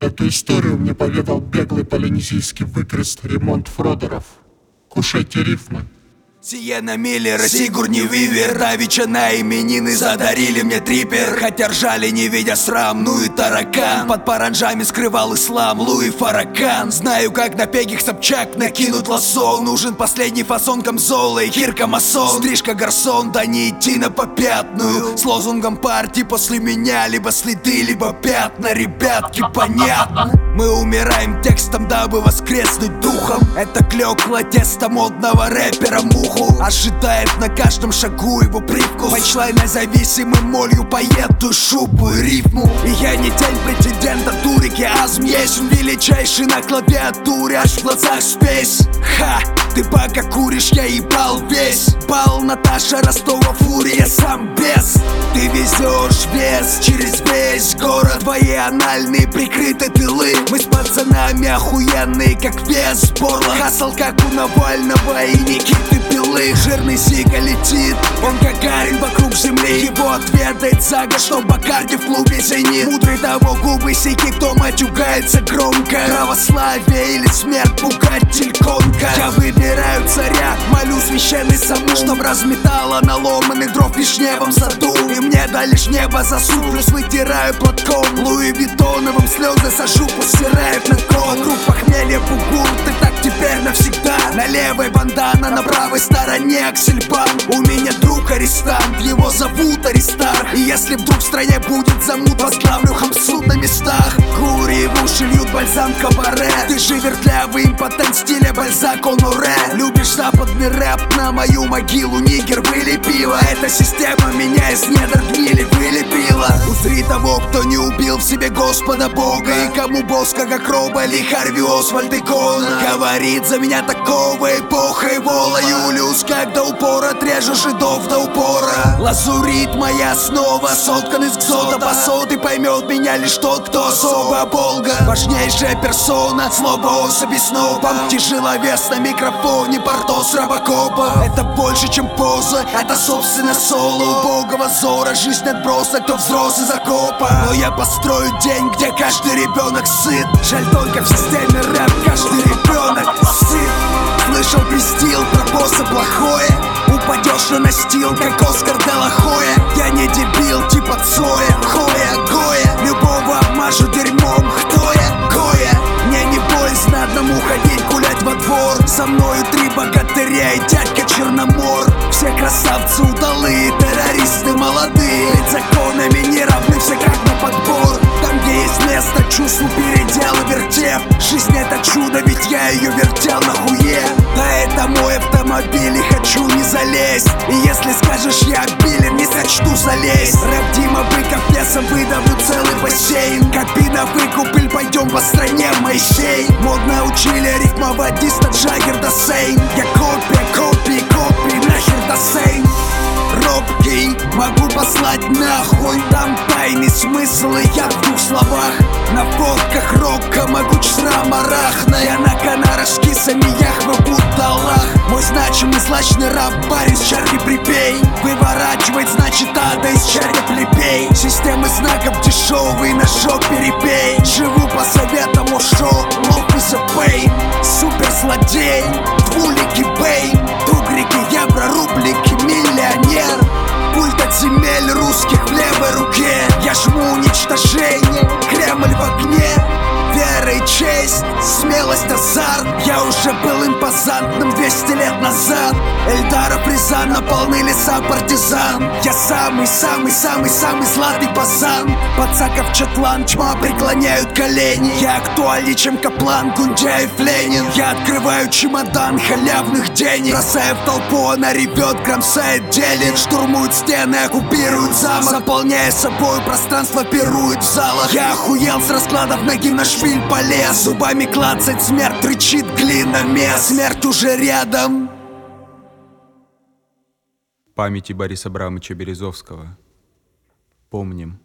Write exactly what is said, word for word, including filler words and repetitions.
Эту историю мне поведал беглый полинезийский выкрест Ремонт Фродеров. Кушайте рифмы. Сиена Миллер, Сигурни Вивер, давеча на именины задарили мне трипер. Хотя ржали, не видя срам, ну и таракан. Под паранжами скрывал ислам Луи Фаракан. Знаю, как на пегих Собчак накинут лассо. Нужен последний фасон камзола и кирка масон. Стрижка гарсон, да не идти на попятную. С лозунгом партии после меня либо следы, либо пятна. Ребятки, понятно? Мы умираем текстом, дабы воскреснуть духом. Это клёкла тесто модного рэпера Муху. Ожидает на каждом шагу его привкус. Панчлайна зависимым молью поеду шубу и рифму. И я не тень претендента турики, азм есть величайший на клавиатуре, аж в глазах спесь. Ха, ты пока куришь, я ебал весь. Бал Наташа Ростова фурия, сам бес. Ты везешь вес через весь город. Твои анальные прикрыты тылы. Мы с пацанами охуенные, как вес Борла. Хасл, как у Навального и Никиты Белых. Жирный сига летит, он Гагарин вокруг земли. Его отведает сага, что Бакарди в клубе «Зенит». Мудрый того губы сики, кто матюгается громко. Православие или смерть, пугатель конка. Я выбираю царя, молю священный саму, чтоб разметала наломанный дров в вишневом саду. И мне дальше небо засуд, плюс вытираю платком Луи Виттоновым слезы сожу, пусть стирает на кон. Вокруг похмелья бугур, ты так теперь навсегда. На левой бандана, на правой стороне Аксельбан. У меня друг арестант, его зовут Аристарх. И если вдруг в стране будет замут, возглавлю хамсут на местах. Кури в уши льют бальзам кабаре. Ты же вертлявый импотент стиля Бальзак Оноре. Любишь западный рэп, на мою могилу нигер вылепила. Эта система меня из недр гнили вылепила. Узри того, кто не убил в себе Господа Бога. И кому боска, как Роба или Харви Освальд икона. Говорит за меня такого эпоха и вола. Юлиус, как до упора, трежу жидов до упора. Лазурит моя основа, соткан из ксота басо. Ты поймет меня лишь тот, кто особо оболга. Важнейшая персона, слово особи снова. Тяжеловес на микрофоне, Портос Робокопа. Это больше, чем поза, это собственно соло. Убогого зора, жизнь отброса, кто взрослый закопа. Но я построю день, где каждый ребенок сыт. Жаль только в системе рэп каждый ребенок сыт. Слышал, пиздил про босса плохое. Упадешь на настил, как Оскар де ла Хоя. Я не дебил, типа Цоя, Хоя, Гоя. Любого обмажу дерьмом, кто я, Гоя. Мне не боязно одному ходить гулять во двор. Со мною три богатыря и дядька Черномор. Все красавцы удалые, террористы молодые. Ведь законами не равны все как на подбор. Там, где есть место чувству, передел и вертеп. Жизнь это чудо, ведь я ее вертел на хуе. Да это мой автомобиль и хочу не залезть. И если скажешь я обилен, не сочту залезть. Рэп Дима Быков, лесом выдавлю целый бассейн. Копи на выкупыль, пойдем по стране Моисей. Модно учили рифмовать Диста Джаггер да Сейн. Я копия, копии, копии, нахер да Сейн. Робкий, могу послать нахуй. Там тайный смысл и я в двух словах. На фотках рока могуч срам арахна. Я на канарашки самиях будто Аллах. Мой значимый злачный раб, парень с черги припей. Выворачивать значит ада из черга плебей. Системы знаков дешевый, на жопе репей. Живу по советам Ошо, love is a pain. Супер злодей, двуликий бей. Тугрики, евро, рублики, миллионер. Пульт от земель русских в левой руке. Я жму уничтожение, Кремль в огне. Вера и честь, смелость, азарт. Я уже был импозантным двести лет назад. Эльдаров, Рязан, полны леса партизан. Я самый-самый-самый-самый златый пацан. Пацаков, Четлан, тьма преклоняют колени. Я актуальнее, чем Каплан, Гундяев, Ленин. Я открываю чемодан халявных денег. Бросаю в толпу, она ревет, кромсает, делит. Штурмуют стены, оккупируют замок. Заполняя собой пространство, пируют в залах. Я охуел с раскладов ноги на шпиль полез. Зубами клацать, смерть рычит, глиномес. Смерть уже рядом. Памяти Бориса Абрамовича Березовского. Помним.